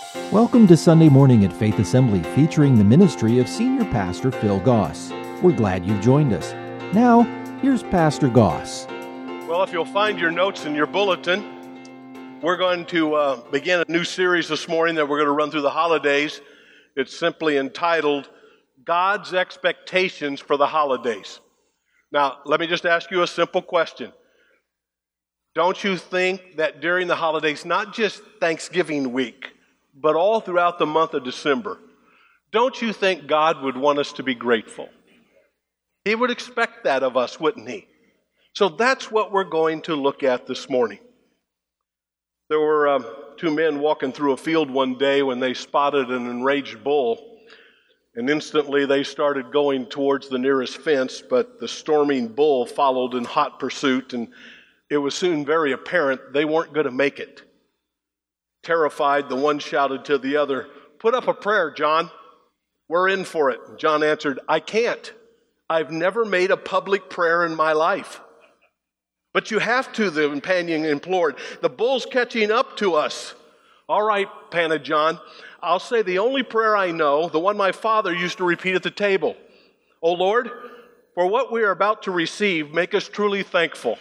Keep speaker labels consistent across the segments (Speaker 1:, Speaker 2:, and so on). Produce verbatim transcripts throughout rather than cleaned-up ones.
Speaker 1: Welcome to Sunday Morning at Faith Assembly, featuring the ministry of Senior Pastor Phil Goss. We're glad you've joined us. Now, here's Pastor Goss.
Speaker 2: Well, if you'll find your notes in your bulletin, we're going to uh, begin a new series this morning that we're going to run through the holidays. It's simply entitled, God's Expectations for the Holidays. Now, let me just ask you a simple question. Don't you think that during the holidays, not just Thanksgiving week, but all throughout the month of December, don't you think God would want us to be grateful? He would expect that of us, wouldn't he? So that's what we're going to look at this morning. There were um, two men walking through a field one day when they spotted an enraged bull, and instantly they started going towards the nearest fence, but the storming bull followed in hot pursuit, and it was soon very apparent they weren't going to make it. Terrified, the one shouted to the other, "Put up a prayer, John. We're in for it." John answered, "I can't. I've never made a public prayer in my life." "But you have to," the companion implored. "The bull's catching up to us." "All right," panted John. "I'll say the only prayer I know, the one my father used to repeat at the table. O Lord, for what we are about to receive, make us truly thankful."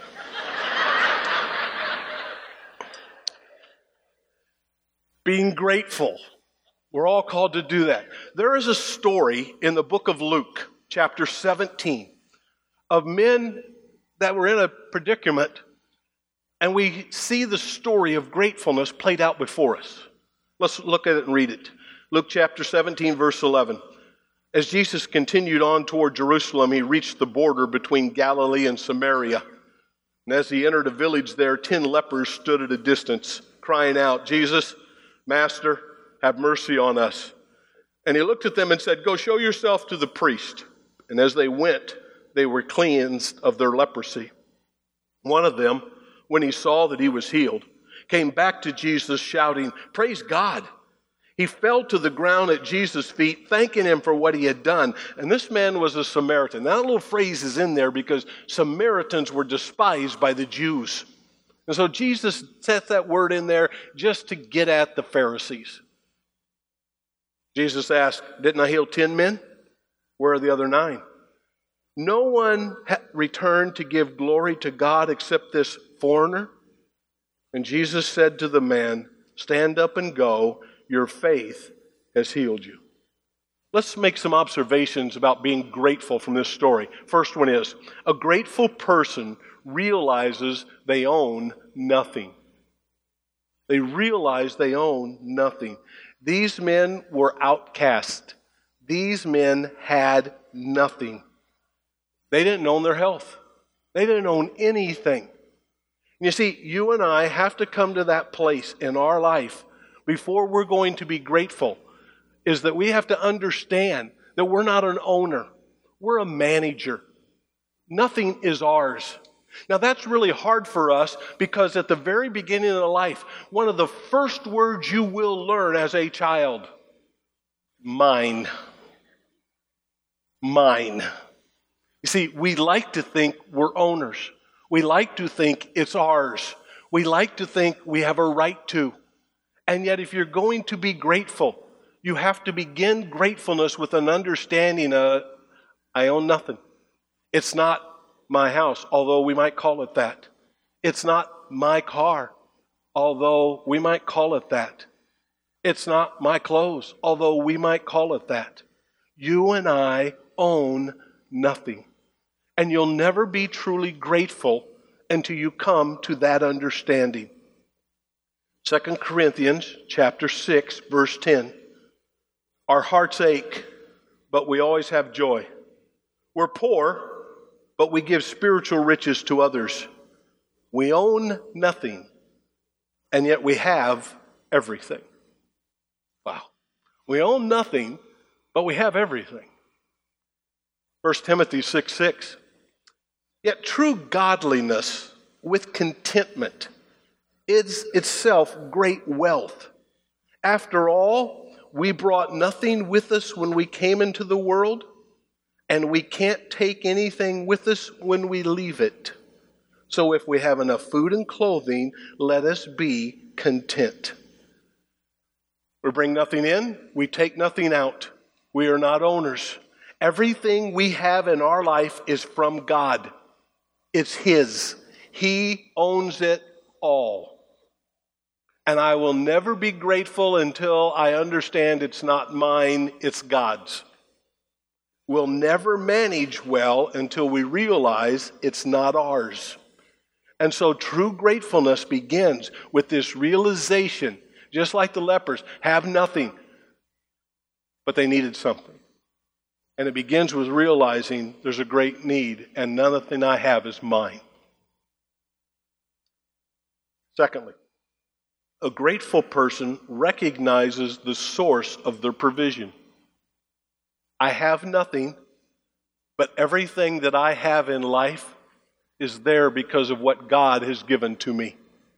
Speaker 2: Being grateful. We're all called to do that. There is a story in the book of Luke, chapter seventeen, of men that were in a predicament, and we see the story of gratefulness played out before us. Let's look at it and read it. Luke chapter seventeen, verse eleven. As Jesus continued on toward Jerusalem, he reached the border between Galilee and Samaria. And as he entered a village there, ten lepers stood at a distance, crying out, "Jesus, Master, have mercy on us." And he looked at them and said, "Go show yourself to the priest." And as they went, they were cleansed of their leprosy. One of them, when he saw that he was healed, came back to Jesus shouting, "Praise God." He fell to the ground at Jesus' feet, thanking him for what he had done. And this man was a Samaritan. That little phrase is in there because Samaritans were despised by the Jews. And so Jesus sets that word in there just to get at the Pharisees. Jesus asked, "Didn't I heal ten men? Where are the other nine?" No one ha- returned to give glory to God except this foreigner. And Jesus said to the man, "Stand up and go. Your faith has healed you." Let's make some observations about being grateful from this story. First one is, a grateful person realizes they own nothing. They realize they own nothing. These men were outcast. These men had nothing. They didn't own their health. They didn't own anything. And you see, you and I have to come to that place in our life before we're going to be grateful, is that we have to understand that we're not an owner. We're a manager. Nothing is ours. Now that's really hard for us because at the very beginning of life, one of the first words you will learn as a child, mine. Mine. You see, we like to think we're owners. We like to think it's ours. We like to think we have a right to. And yet if you're going to be grateful, you have to begin gratefulness with an understanding of, I own nothing. It's not my house, although we might call it that. It's not my car, although we might call it that. It's not my clothes, although we might call it that. You and I own nothing. And you'll never be truly grateful until you come to that understanding. Second Corinthians chapter six, verse ten. Our hearts ache, but we always have joy. We're poor, but we give spiritual riches to others. We own nothing, and yet we have everything. Wow. We own nothing, but we have everything. First Timothy six six. Yet true godliness with contentment is itself great wealth. After all, we brought nothing with us when we came into the world, and we can't take anything with us when we leave it. So if we have enough food and clothing, let us be content. We bring nothing in, we take nothing out. We are not owners. Everything we have in our life is from God. It's His. He owns it all. And I will never be grateful until I understand it's not mine, it's God's. We'll never manage well until we realize it's not ours. And so true gratefulness begins with this realization, just like the lepers have nothing, but they needed something. And it begins with realizing there's a great need, and nothing I have is mine. Secondly, a grateful person recognizes the source of their provision. I have nothing, but everything that I have in life is there because of what God has given to me.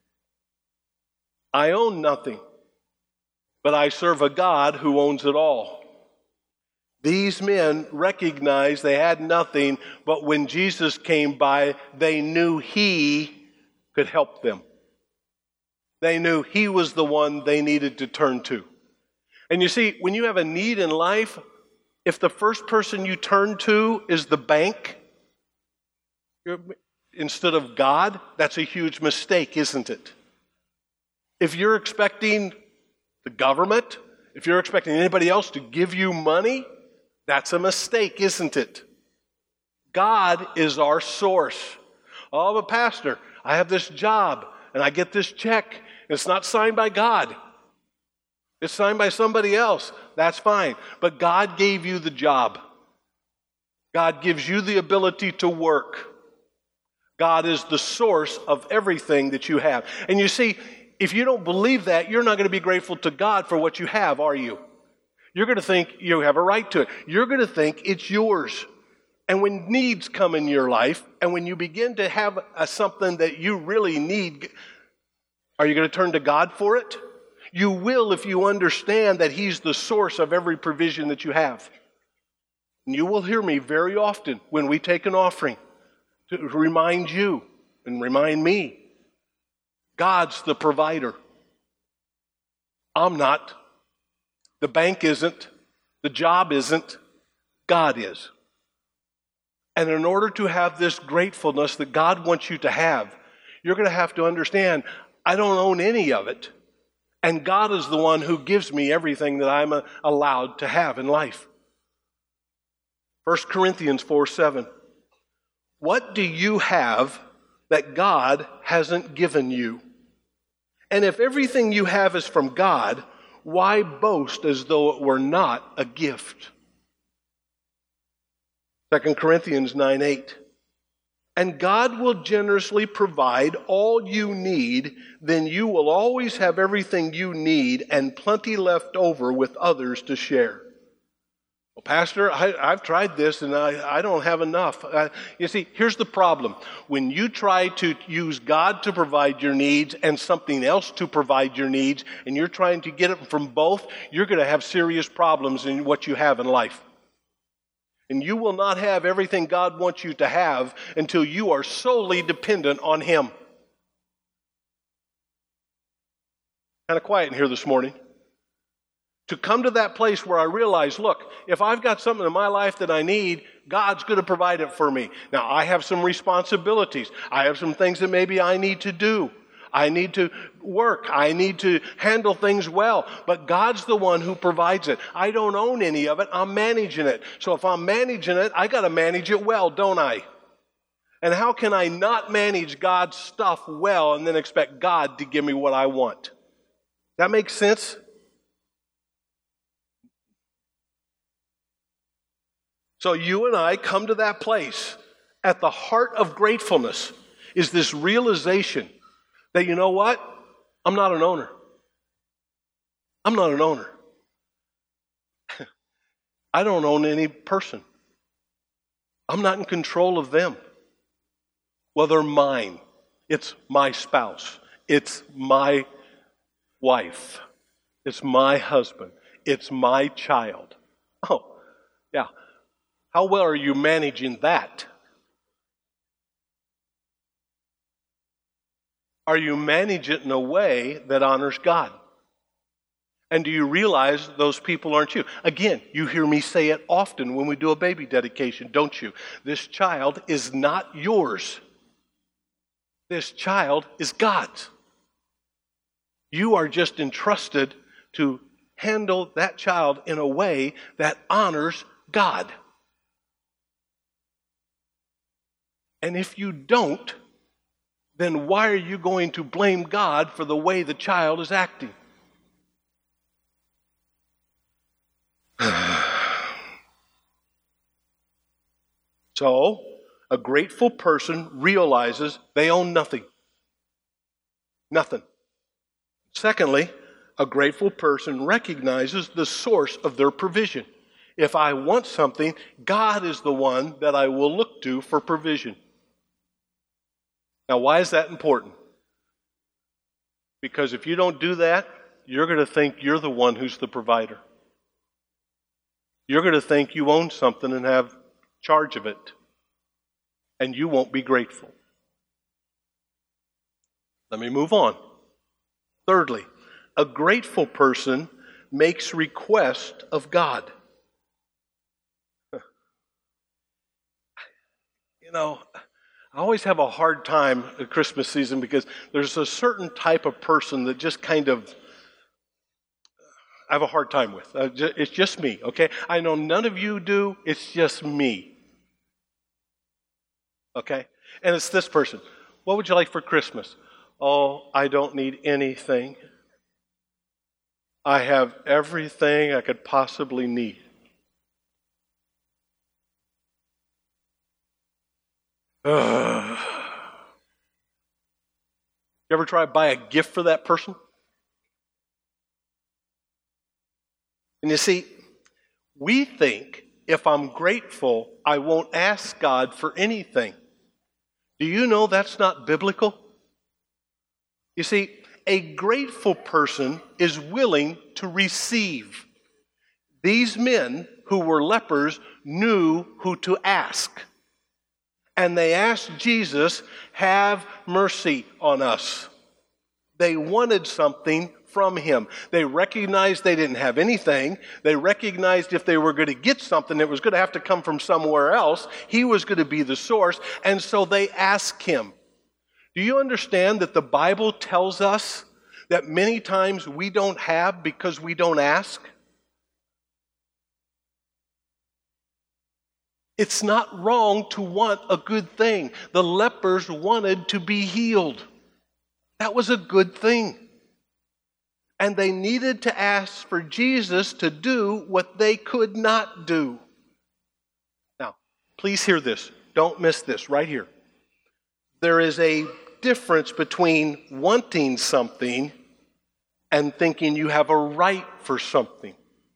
Speaker 2: I own nothing, but I serve a God who owns it all. These men recognized they had nothing, but when Jesus came by, they knew He could help them. They knew He was the one they needed to turn to. And you see, when you have a need in life, if the first person you turn to is the bank instead of God, that's a huge mistake, isn't it? If you're expecting the government, if you're expecting anybody else to give you money, that's a mistake, isn't it? God is our source. Oh, but Pastor, I have this job and I get this check. It's not signed by God. It's signed by somebody else. That's fine. But God gave you the job. God gives you the ability to work. God is the source of everything that you have. And you see, if you don't believe that, you're not going to be grateful to God for what you have, are you? You're going to think you have a right to it. You're going to think it's yours. And when needs come in your life, and when you begin to have a, something that you really need, are you going to turn to God for it? You will if you understand that He's the source of every provision that you have. And you will hear me very often when we take an offering to remind you and remind me, God's the provider. I'm not. The bank isn't. The job isn't. God is. And in order to have this gratefulness that God wants you to have, you're going to have to understand, I don't own any of it. And God is the one who gives me everything that I'm allowed to have in life. First Corinthians four seven. What do you have that God hasn't given you? And if everything you have is from God, why boast as though it were not a gift? Second Corinthians nine eight. And God will generously provide all you need, then you will always have everything you need and plenty left over with others to share. Well, Pastor, I, I've tried this and I, I don't have enough. Uh, you see, here's the problem. When you try to use God to provide your needs and something else to provide your needs, and you're trying to get it from both, you're going to have serious problems in what you have in life. And you will not have everything God wants you to have until you are solely dependent on Him. Kind of quiet in here this morning. To come to that place where I realize, look, if I've got something in my life that I need, God's going to provide it for me. Now, I have some responsibilities. I have some things that maybe I need to do. I need to work. I need to handle things well. But God's the one who provides it. I don't own any of it. I'm managing it. So if I'm managing it, I got to manage it well, don't I? And how can I not manage God's stuff well and then expect God to give me what I want? That makes sense? So you and I come to that place. At the heart of gratefulness is this realization that, you know what? I'm not an owner. I'm not an owner. I don't own any person. I'm not in control of them. Well, they're mine. It's my spouse. It's my wife. It's my husband. It's my child. Oh, yeah. How well are you managing that? Are you managing it in a way that honors God? And do you realize those people aren't you? Again, you hear me say it often when we do a baby dedication, don't you? This child is not yours. This child is God's. You are just entrusted to handle that child in a way that honors God. And if you don't, then why are you going to blame God for the way the child is acting? So, a grateful person realizes they own nothing. Nothing. Secondly, a grateful person recognizes the source of their provision. If I want something, God is the one that I will look to for provision. Now, why is that important? Because if you don't do that, you're going to think you're the one who's the provider. You're going to think you own something and have charge of it. And you won't be grateful. Let me move on. Thirdly, a grateful person makes request of God. You know, I always have a hard time at Christmas season because there's a certain type of person that just kind of I have a hard time with. Uh, it's just me, okay? I know none of you do. It's just me. Okay? And it's this person. What would you like for Christmas? Oh, I don't need anything. I have everything I could possibly need. Ugh. You ever try to buy a gift for that person? And you see, we think if I'm grateful, I won't ask God for anything. Do you know that's not biblical? You see, a grateful person is willing to receive. These men who were lepers knew who to ask. And they asked Jesus, have mercy on us. They wanted something from him. They recognized they didn't have anything. They recognized if they were going to get something, it was going to have to come from somewhere else. He was going to be the source. And so they asked him. Do you understand that the Bible tells us that many times we don't have because we don't ask? It's not wrong to want a good thing. The lepers wanted to be healed. That was a good thing. And they needed to ask for Jesus to do what they could not do. Now, please hear this. Don't miss this right here. There is a difference between wanting something and thinking you have a right for something.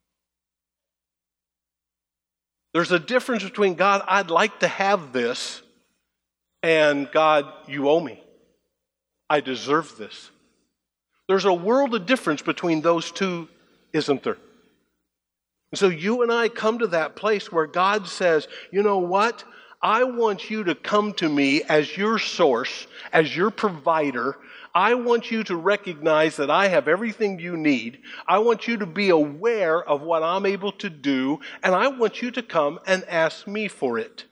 Speaker 2: There's a difference between, God, I'd like to have this, and God, you owe me. I deserve this. There's a world of difference between those two, isn't there? And so you and I come to that place where God says, you know what? I want you to come to me as your source, as your provider. I want you to recognize that I have everything you need. I want you to be aware of what I'm able to do, and I want you to come and ask me for it.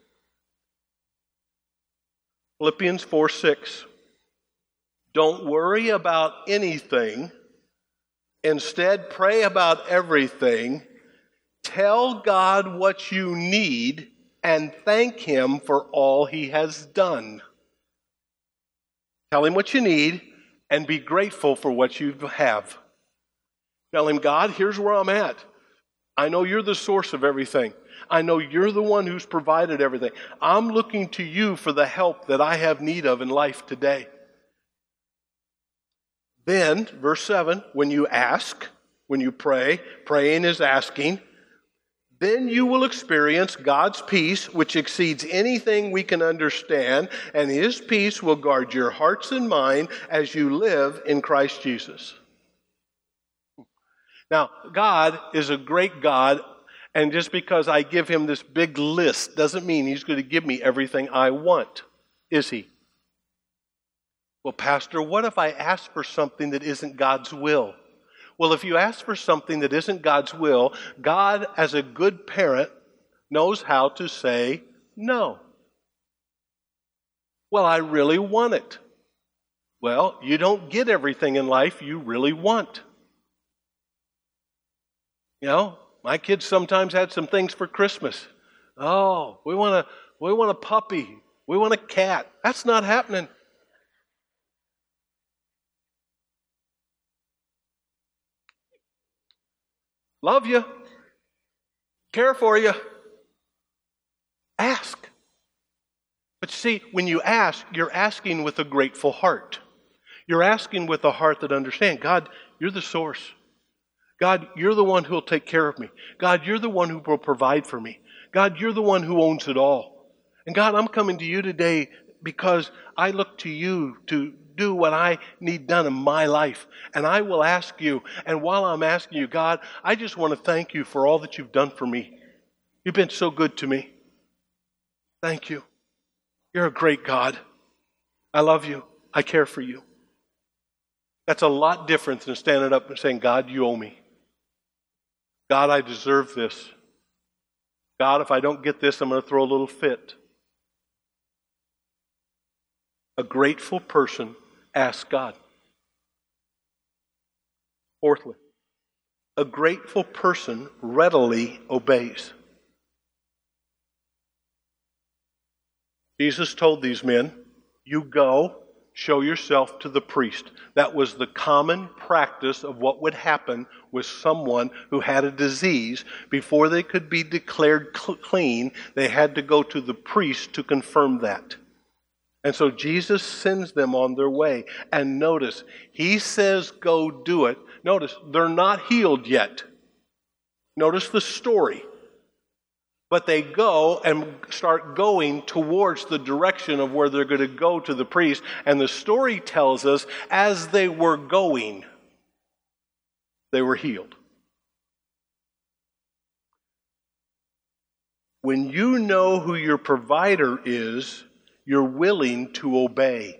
Speaker 2: Philippians four six. Don't worry about anything. Instead, pray about everything. Tell God what you need and thank Him for all He has done. Tell Him what you need and be grateful for what you have. Tell Him, God, here's where I'm at. I know you're the source of everything. I know you're the one who's provided everything. I'm looking to you for the help that I have need of in life today. Then, verse seven, when you ask, when you pray, praying is asking, then you will experience God's peace, which exceeds anything we can understand, and His peace will guard your hearts and mind as you live in Christ Jesus. Now, God is a great God, and just because I give Him this big list doesn't mean He's going to give me everything I want, is He? Well, Pastor, what if I ask for something that isn't God's will? Well, if you ask for something that isn't God's will, God, as a good parent, knows how to say no. Well, I really want it. Well, you don't get everything in life you really want. You know, my kids sometimes had some things for Christmas. Oh, we want a we want a puppy. We want a cat. That's not happening. Love you. Care for you. Ask. But see, when you ask, you're asking with a grateful heart. You're asking with a heart that understands, God, you're the source. God, you're the one who will take care of me. God, you're the one who will provide for me. God, you're the one who owns it all. And God, I'm coming to you today because I look to you to do what I need done in my life. And I will ask you, and while I'm asking you, God, I just want to thank you for all that you've done for me. You've been so good to me. Thank you. You're a great God. I love you. I care for you. That's a lot different than standing up and saying, God, you owe me. God, I deserve this. God, if I don't get this, I'm going to throw a little fit. A grateful person asks God. Fourthly, a grateful person readily obeys. Jesus told these men, you go, show yourself to the priest. That was the common practice of what would happen with someone who had a disease. Before they could be declared clean, they had to go to the priest to confirm that. And so Jesus sends them on their way. And notice, he says, go do it. Notice, they're not healed yet. Notice the story. But they go and start going towards the direction of where they're going to go to the priest. And the story tells us, as they were going, they were healed. When you know who your provider is, you're willing to obey.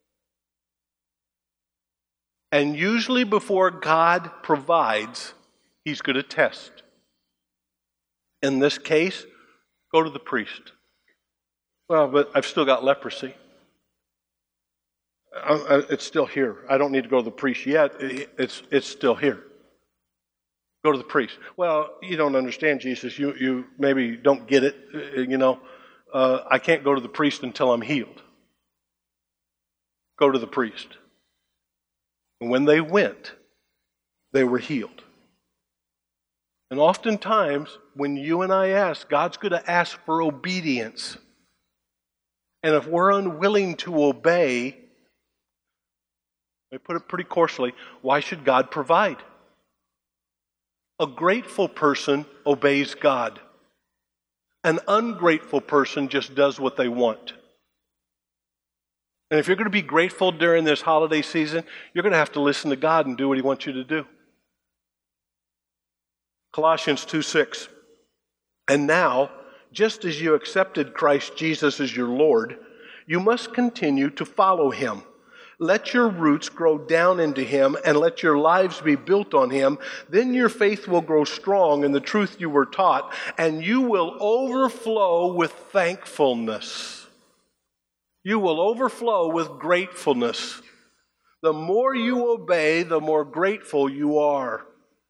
Speaker 2: And usually before God provides, he's going to test. In this case, go to the priest. Well, but I've still got leprosy. I, I, it's still here. I don't need to go to the priest yet. It, it's, it's still here. Go to the priest. Well, you don't understand, Jesus. You, you maybe don't get it, you know. Uh, I can't go to the priest until I'm healed. Go to the priest. And when they went, they were healed. And oftentimes, when you and I ask, God's going to ask for obedience. And if we're unwilling to obey, I put it pretty coarsely, why should God provide? A grateful person obeys God. An ungrateful person just does what they want. And if you're going to be grateful during this holiday season, you're going to have to listen to God and do what he wants you to do. Colossians two six. And now, just as you accepted Christ Jesus as your Lord, you must continue to follow him. Let your roots grow down into him and let your lives be built on him. Then your faith will grow strong in the truth you were taught, and you will overflow with thankfulness. You will overflow with gratefulness. The more you obey, the more grateful you are.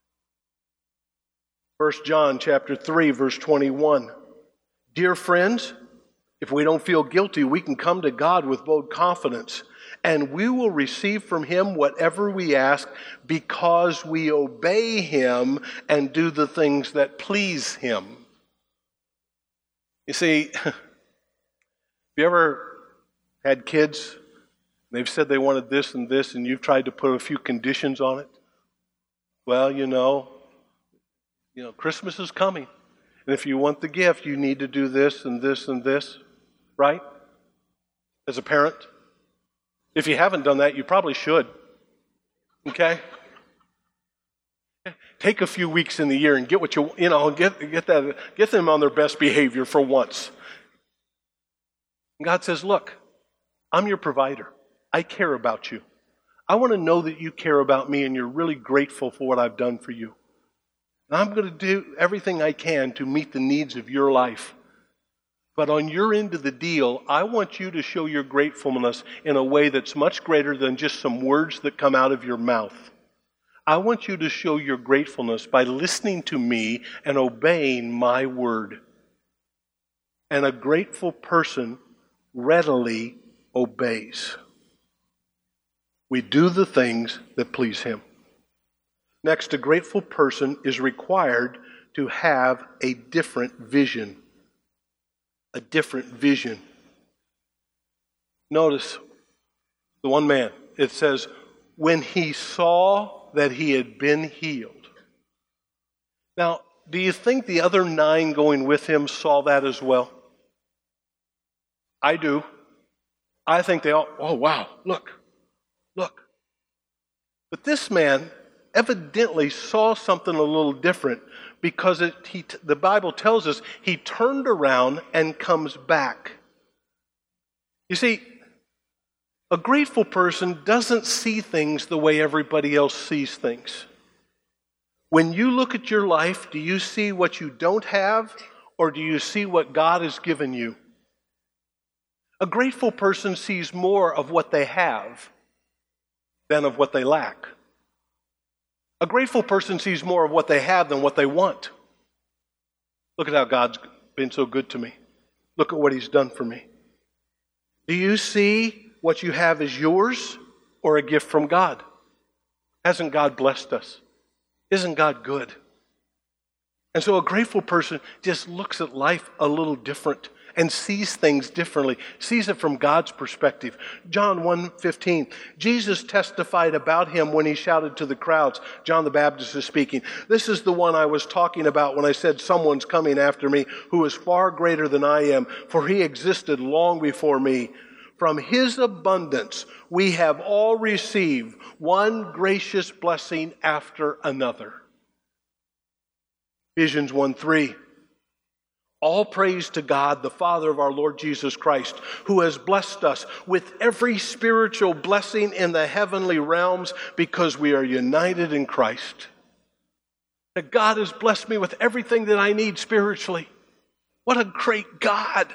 Speaker 2: First John chapter three, verse twenty-one. Dear friends, if we don't feel guilty, we can come to God with bold confidence, and we will receive from him whatever we ask because we obey him and do the things that please him. You see, have you ever had kids? They've said they wanted this and this, and you've tried to put a few conditions on it. Well, you know, you know, Christmas is coming. And if you want the gift, you need to do this and this and this, right? As a parent. If you haven't done that, you probably should. Okay? Take a few weeks in the year and get what you, you know, get, get that, get them on their best behavior for once. And God says, look, I'm your provider. I care about you. I want to know that you care about me and you're really grateful for what I've done for you. And I'm going to do everything I can to meet the needs of your life. But on your end of the deal, I want you to show your gratefulness in a way that's much greater than just some words that come out of your mouth. I want you to show your gratefulness by listening to me and obeying my word. And a grateful person readily obeys. We do the things that please him. Next, a grateful person is required to have a different vision. A different vision. Notice the one man. It says, when he saw that he had been healed. Now, do you think the other nine going with him saw that as well? I do. I think they all, oh wow, look, look. But this man evidently saw something a little different because it, he, the Bible tells us he turned around and comes back. You see, a grateful person doesn't see things the way everybody else sees things. When you look at your life, do you see what you don't have, or do you see what God has given you? A grateful person sees more of what they have than of what they lack. A grateful person sees more of what they have than what they want. Look at how God's been so good to me. Look at what he's done for me. Do you see what you have as yours or a gift from God? Hasn't God blessed us? Isn't God good? And so a grateful person just looks at life a little different and sees things differently, sees it from God's perspective. John one fifteen, Jesus testified about him when he shouted to the crowds. John the Baptist is speaking. This is the one I was talking about when I said someone's coming after me who is far greater than I am, for he existed long before me. From his abundance we have all received one gracious blessing after another. Ephesians one three. All praise to God, the Father of our Lord Jesus Christ, who has blessed us with every spiritual blessing in the heavenly realms because we are united in Christ. That God has blessed me with everything that I need spiritually. What a great God.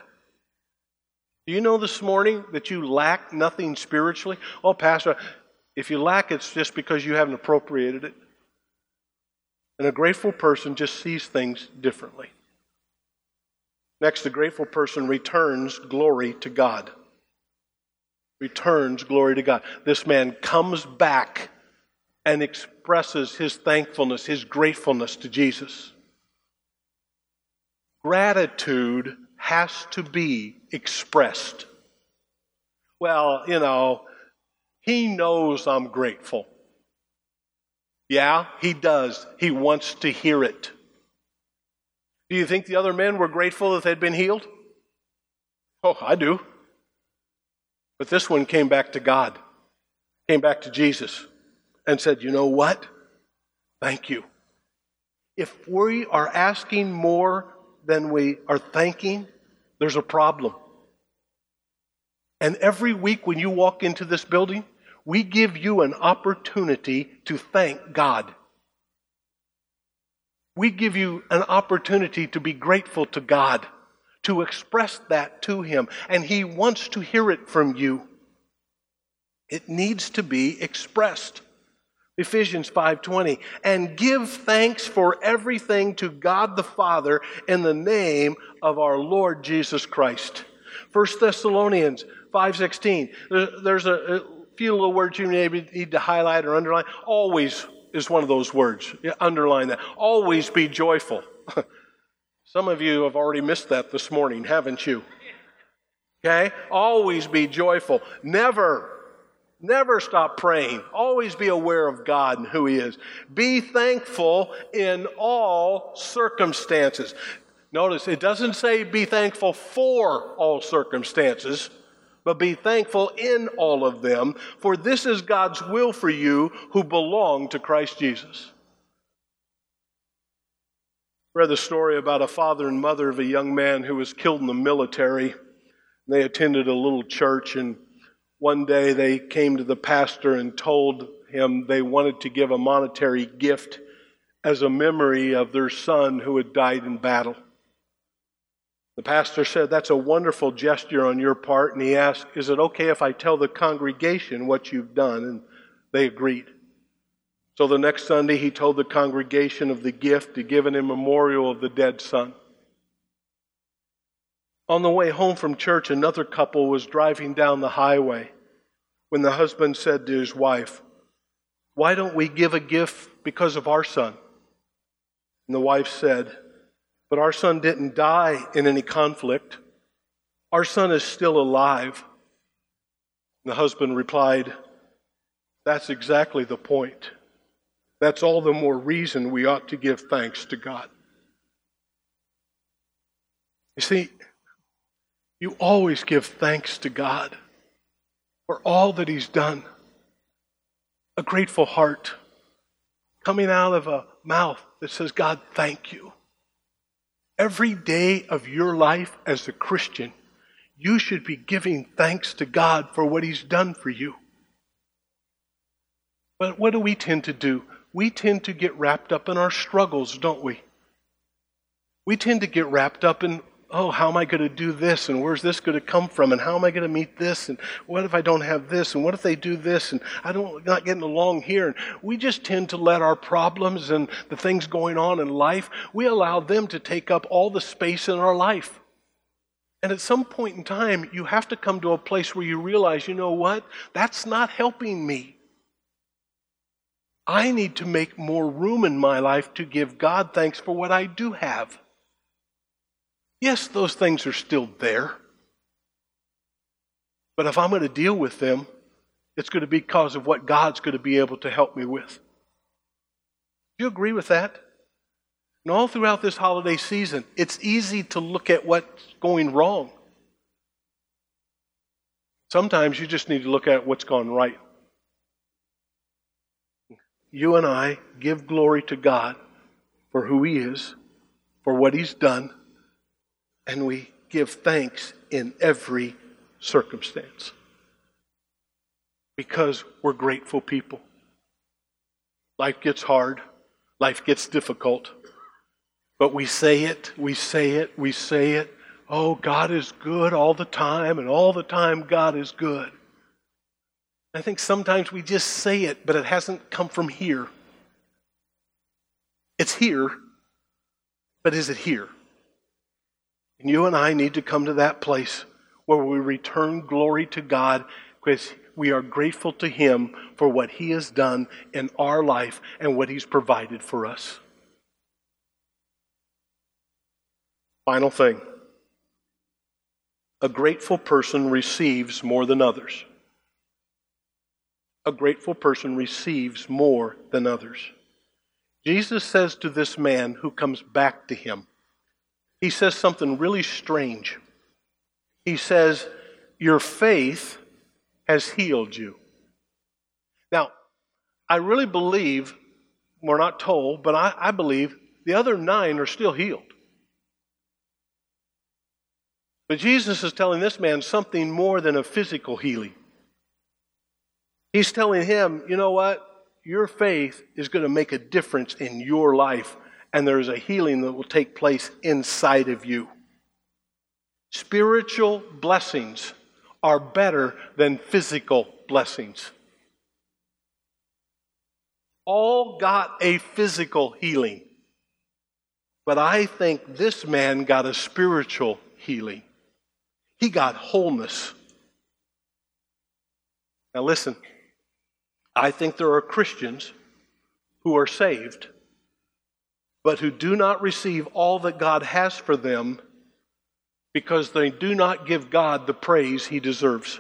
Speaker 2: Do you know this morning that you lack nothing spiritually? Oh, Pastor, if you lack, it's just because you haven't appropriated it. And a grateful person just sees things differently. Next, the grateful person returns glory to God. Returns glory to God. This man comes back and expresses his thankfulness, his gratefulness to Jesus. Gratitude has to be expressed. Well, you know, he knows I'm grateful. Yeah, he does. He wants to hear it. Do you think the other men were grateful that they'd been healed? Oh, I do. But this one came back to God, came back to Jesus, and said, you know what? Thank you. If we are asking more than we are thanking, there's a problem. And every week when you walk into this building, we give you an opportunity to thank God. We give you an opportunity to be grateful to God, to express that to him, and he wants to hear it from you. It needs to be expressed. Ephesians five twenty, and give thanks for everything to God the Father in the name of our Lord Jesus Christ. First Thessalonians five sixteen, there's a few little words you maybe need to highlight or underline. Always is one of those words. Yeah, underline that. Always be joyful. Some of you have already missed that this morning, haven't you? Okay? Always be joyful. Never, never stop praying. Always be aware of God and who he is. Be thankful in all circumstances. Notice, it doesn't say be thankful for all circumstances, but be thankful in all of them, for this is God's will for you who belong to Christ Jesus. I read the story about a father and mother of a young man who was killed in the military. They attended a little church, and one day they came to the pastor and told him they wanted to give a monetary gift as a memory of their son who had died in battle. The pastor said, "That's a wonderful gesture on your part." And he asked, "Is it okay if I tell the congregation what you've done?" And they agreed. So the next Sunday he told the congregation of the gift to give in a memorial of the dead son. On the way home from church, another couple was driving down the highway when the husband said to his wife, "Why don't we give a gift because of our son?" And the wife said, "But our son didn't die in any conflict. Our son is still alive." And the husband replied, "That's exactly the point. That's all the more reason we ought to give thanks to God." You see, you always give thanks to God for all that He's done. A grateful heart coming out of a mouth that says, "God, thank you." Every day of your life as a Christian, you should be giving thanks to God for what He's done for you. But what do we tend to do? We tend to get wrapped up in our struggles, don't we? We tend to get wrapped up in, oh, how am I going to do this? And where's this going to come from? And how am I going to meet this? And what if I don't have this? And what if they do this? And I don't, not getting along here. And we just tend to let our problems and the things going on in life, we allow them to take up all the space in our life. And at some point in time, you have to come to a place where you realize, you know what? That's not helping me. I need to make more room in my life to give God thanks for what I do have. Yes, those things are still there. But if I'm going to deal with them, it's going to be because of what God's going to be able to help me with. Do you agree with that? And all throughout this holiday season, it's easy to look at what's going wrong. Sometimes you just need to look at what's gone right. You and I give glory to God for who He is, for what He's done, and we give thanks in every circumstance because we're grateful people. Life gets hard. Life gets difficult. But we say it, we say it, we say it. Oh, God is good all the time, and all the time God is good. I think sometimes we just say it, but it hasn't come from here. It's here, but is it here? And you and I need to come to that place where we return glory to God because we are grateful to Him for what He has done in our life and what He's provided for us. Final thing. A grateful person receives more than others. A grateful person receives more than others. Jesus says to this man who comes back to Him, He says something really strange. He says, "Your faith has healed you." Now, I really believe, we're not told, but I, I believe the other nine are still healed. But Jesus is telling this man something more than a physical healing. He's telling him, you know what? Your faith is going to make a difference in your life, and there's a healing that will take place inside of you. Spiritual blessings are better than physical blessings. All got a physical healing, but I think this man got a spiritual healing. He got wholeness. Now listen, I think there are Christians who are saved, but who do not receive all that God has for them because they do not give God the praise He deserves.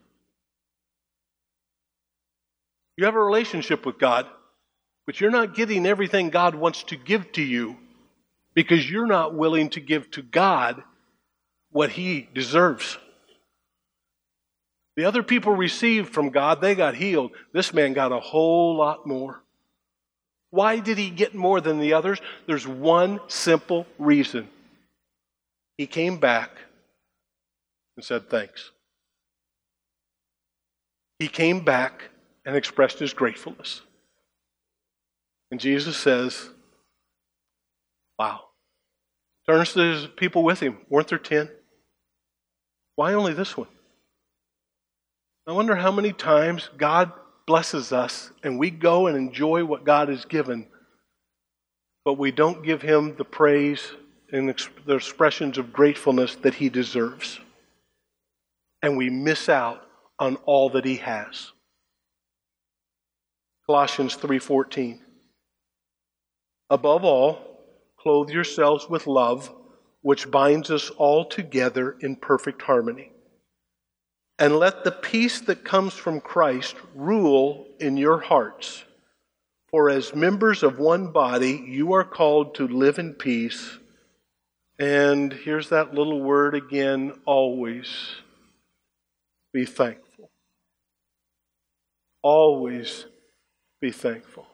Speaker 2: You have a relationship with God, but you're not getting everything God wants to give to you because you're not willing to give to God what He deserves. The other people received from God, they got healed. This man got a whole lot more. Why did he get more than the others? There's one simple reason. He came back and said thanks. he came back and expressed his gratefulness. And Jesus says, wow. Turns to his people with him. Weren't there ten? Why only this one? I wonder how many times God blesses us and we go and enjoy what God has given, but we don't give him the praise and the expressions of gratefulness that he deserves. And we miss out on all that he has. Colossians three fourteen. Above all, clothe yourselves with love, which binds us all together in perfect harmony. And let the peace that comes from Christ rule in your hearts. For as members of one body, you are called to live in peace. And here's that little word again, always be thankful. Always be thankful.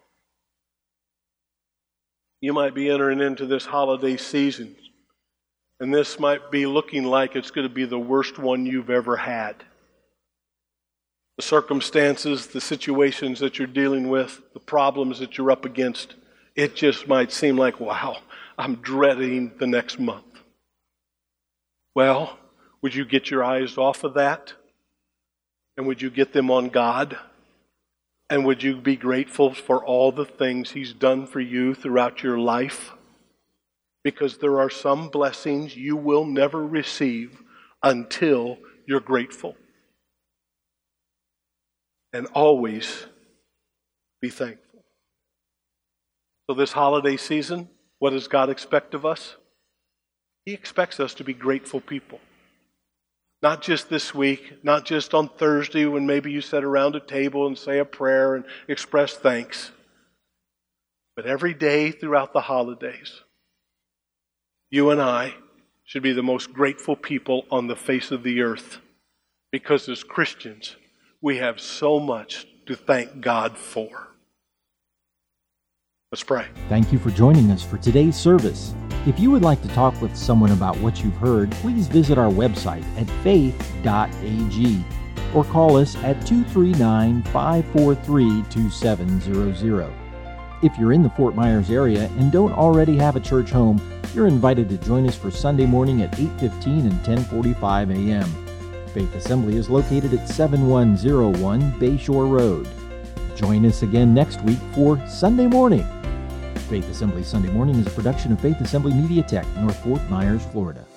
Speaker 2: You might be entering into this holiday season, and this might be looking like it's going to be the worst one you've ever had. The circumstances, the situations that you're dealing with, the problems that you're up against, it just might seem like, wow, I'm dreading the next month. Well, would you get your eyes off of that? And would you get them on God? And would you be grateful for all the things he's done for you throughout your life? Because there are some blessings you will never receive until you're grateful. And always be thankful. So this holiday season, what does God expect of us? He expects us to be grateful people. Not just this week, not just on Thursday when maybe you sit around a table and say a prayer and express thanks. But every day throughout the holidays, you and I should be the most grateful people on the face of the earth. Because as Christians, we have so much to thank God for. Let's pray.
Speaker 1: Thank you for joining us for today's service. If you would like to talk with someone about what you've heard, please visit our website at faith dot a g or call us at two three nine, five four three, two seven zero zero. If you're in the Fort Myers area and don't already have a church home, you're invited to join us for Sunday morning at eight fifteen and ten forty-five a.m. Faith Assembly is located at seven one zero one Bayshore Road. Join us again next week for Sunday Morning. Faith Assembly Sunday Morning is a production of Faith Assembly Media Tech, North Fort Myers, Florida.